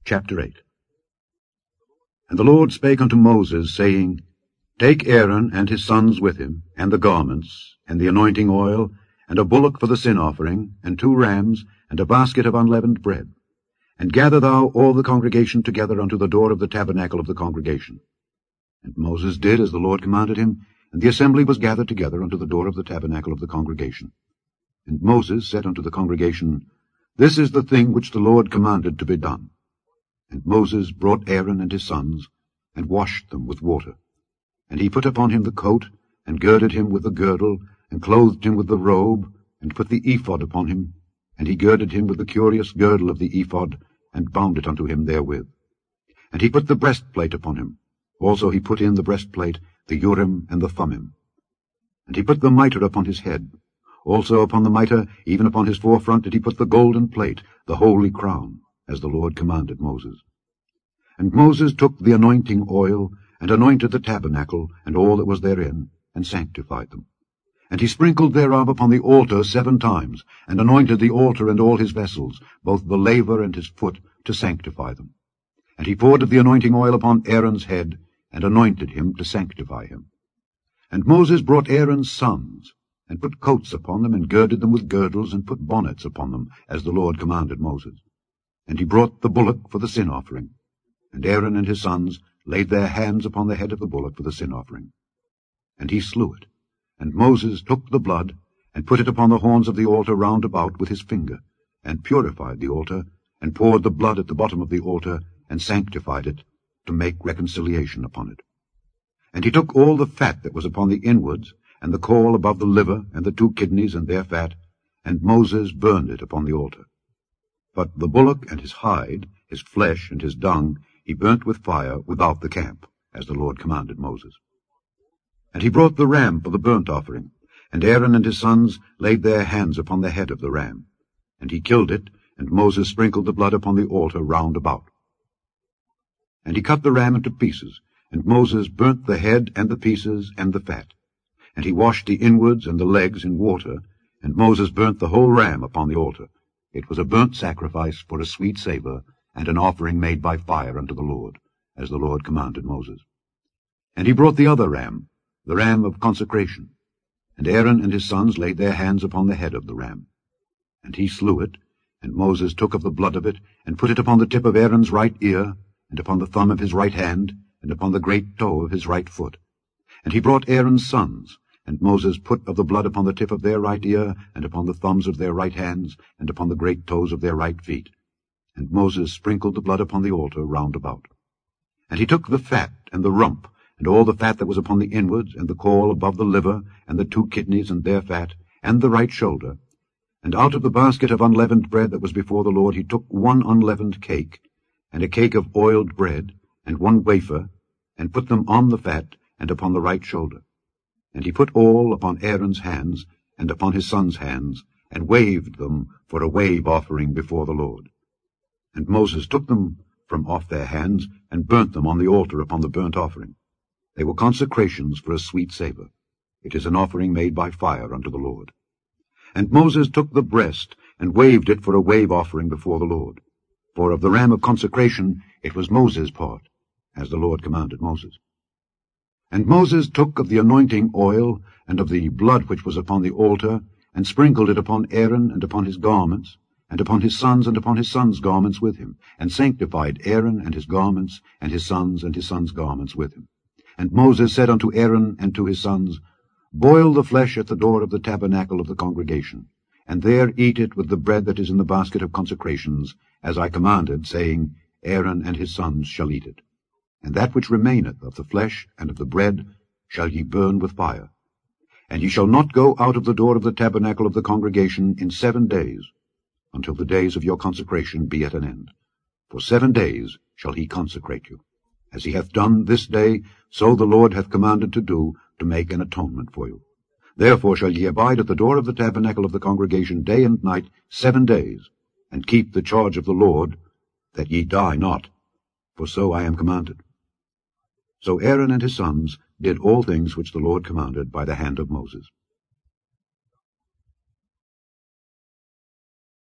Chapter 8. And the Lord spake unto Moses, saying, Take Aaron and his sons with him, and the garments, and the anointing oil, and a bullock for the sin offering, and 2 rams, and a basket of unleavened bread. And gather thou all the congregation together unto the door of the tabernacle of the congregation. And Moses did as the Lord commanded him, and the assembly was gathered together unto the door of the tabernacle of the congregation. And Moses said unto the congregation, This is the thing which the Lord commanded to be done. And Moses brought Aaron and his sons, and washed them with water. And he put upon him the coat, and girded him with the girdle, and clothed him with the robe, and put the ephod upon him. And he girded him with the curious girdle of the ephod, and bound it unto him therewith. And he put the breastplate upon him. Also he put in the breastplate the Urim and the Thummim. And he put the mitre upon his head. Also upon the mitre, even upon his forefront, did he put the golden plate, the holy crown, as the Lord commanded Moses. And Moses took the anointing oil, and anointed the tabernacle, and all that was therein, and sanctified them. And he sprinkled thereof upon the altar 7 times, and anointed the altar and all his vessels, both the laver and his foot, to sanctify them. And he poured of the anointing oil upon Aaron's head, and anointed him to sanctify him. And Moses brought Aaron's sons, and put coats upon them, and girded them with girdles, and put bonnets upon them, as the Lord commanded Moses. And he brought the bullock for the sin offering. And Aaron and his sons laid their hands upon the head of the bullock for the sin offering. And he slew it. And Moses took the blood, and put it upon the horns of the altar round about with his finger, and purified the altar, and poured the blood at the bottom of the altar, and sanctified it, to make reconciliation upon it. And he took all the fat that was upon the inwards, and the caul above the liver, and the 2 kidneys and their fat, and Moses burned it upon the altar. But the bullock and his hide, his flesh and his dung, he burnt with fire without the camp, as the Lord commanded Moses. And he brought the ram for the burnt offering, and Aaron and his sons laid their hands upon the head of the ram. And he killed it, and Moses sprinkled the blood upon the altar round about. And he cut the ram into pieces, and Moses burnt the head and the pieces and the fat. And he washed the inwards and the legs in water, and Moses burnt the whole ram upon the altar. It was a burnt sacrifice for a sweet savour, and an offering made by fire unto the Lord, as the Lord commanded Moses. And he brought the other ram, the ram of consecration. And Aaron and his sons laid their hands upon the head of the ram. And he slew it, and Moses took of the blood of it, and put it upon the tip of Aaron's right ear, and upon the thumb of his right hand, and upon the great toe of his right foot. And he brought Aaron's sons, and Moses put of the blood upon the tip of their right ear, and upon the thumbs of their right hands, and upon the great toes of their right feet. And Moses sprinkled the blood upon the altar round about. And he took the fat, and the rump, and all the fat that was upon the inwards, and the caul above the liver, and the 2 kidneys and their fat, and the right shoulder. And out of the basket of unleavened bread that was before the Lord he took 1 unleavened cake, and a cake of oiled bread, and 1 wafer, and put them on the fat, and upon the right shoulder. And he put all upon Aaron's hands, and upon his sons' hands, and waved them for a wave offering before the Lord. And Moses took them from off their hands, and burnt them on the altar upon the burnt offering. They were consecrations for a sweet savour. It is an offering made by fire unto the Lord. And Moses took the breast, and waved it for a wave offering before the Lord. For of the ram of consecration it was Moses' part, as the Lord commanded Moses. And Moses took of the anointing oil, and of the blood which was upon the altar, and sprinkled it upon Aaron, and upon his garments, and upon his sons, and upon his sons' garments with him, and sanctified Aaron and his garments, and his sons' garments with him. And Moses said unto Aaron and to his sons, Boil the flesh at the door of the tabernacle of the congregation, and there eat it with the bread that is in the basket of consecrations, as I commanded, saying, Aaron and his sons shall eat it. And that which remaineth of the flesh and of the bread shall ye burn with fire. And ye shall not go out of the door of the tabernacle of the congregation in 7 days, until the days of your consecration be at an end. For 7 days shall he consecrate you. As he hath done this day, so the Lord hath commanded to do, to make an atonement for you. Therefore shall ye abide at the door of the tabernacle of the congregation day and night 7 days, and keep the charge of the Lord, that ye die not, for so I am commanded. So Aaron and his sons did all things which the Lord commanded by the hand of Moses.